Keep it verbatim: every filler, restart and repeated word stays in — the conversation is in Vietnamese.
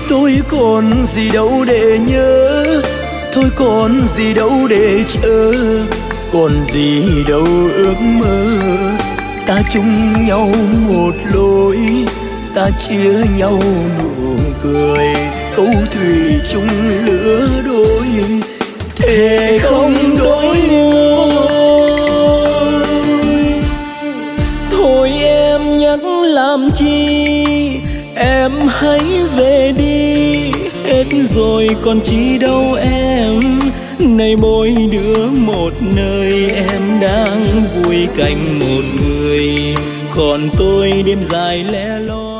Tôi còn gì đâu để nhớ, thôi còn gì đâu để chờ, còn gì đâu ước mơ. Ta chung nhau một lối, ta chia nhau nụ cười, câu thủy chung lứa đôi, thề không đổi ngôi. Thôi em nhắc làm chi, em hãy về đi, hết rồi còn chi đâu em. Này mỗi đứa một nơi, em đang vui cạnh một người, còn tôi đêm dài lẻ loi.